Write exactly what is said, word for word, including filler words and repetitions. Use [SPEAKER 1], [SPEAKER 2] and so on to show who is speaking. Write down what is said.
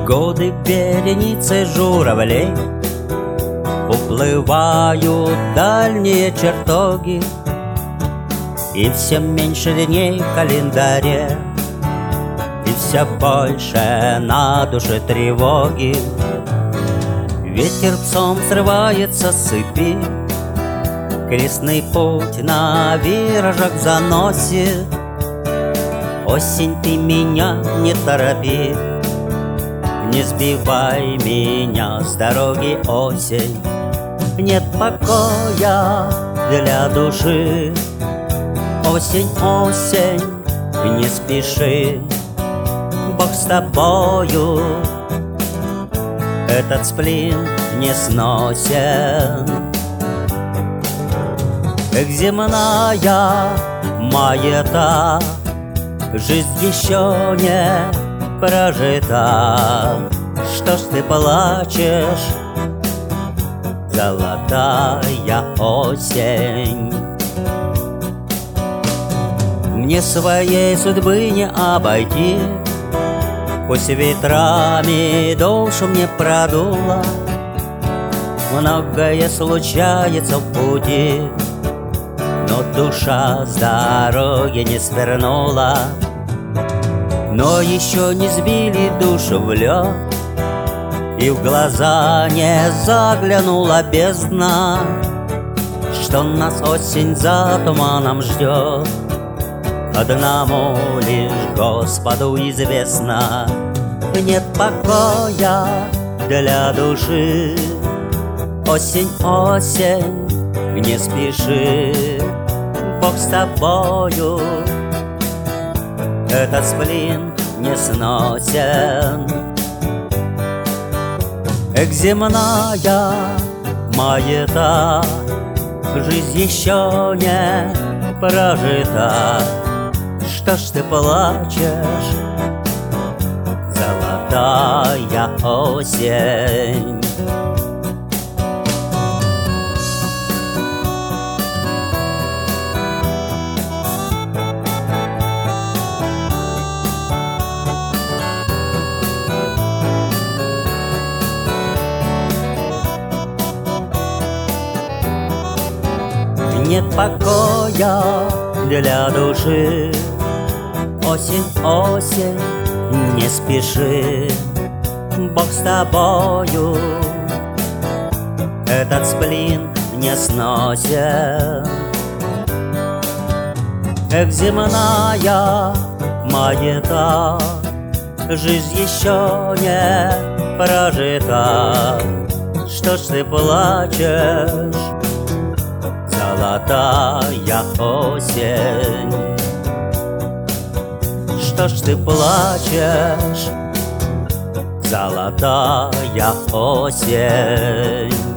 [SPEAKER 1] Годы вереницы журавлей уплывают дальние чертоги, и все меньше дней в календаре, и все больше на душе тревоги. Ветерцом срывается с цепи, крестный путь на виражах заносит. Осень, ты меня не торопи, не сбивай меня с дороги, осень. Нет покоя для души, осень, осень, не спеши. Бог с тобою, этот сплин не сносен. Эх, земная маята, жизнь еще не прожита. Что ж ты плачешь, золотая осень? Мне своей судьбы не обойти, пусть ветрами душу мне продуло. Многое случается в пути, но душа с дороги не свернула. Но еще не сбили душу в лед, и в глаза не заглянула бездна. Что нас осень за туманом ждет, одному лишь Господу известно. Нет покоя для души, осень, осень, не спеши. Бог с тобою, этот сплин не сносен. Эх, земная маята, жизнь еще не прожита. Что ж ты плачешь, золотая осень? Нет покоя для души, осень, осень, не спеши. Бог с тобою, этот сплин не сносен. Эх, земная маята, жизнь еще не прожита. Что ж ты плачешь, золотая осень? Что ж ты плачешь, золотая осень?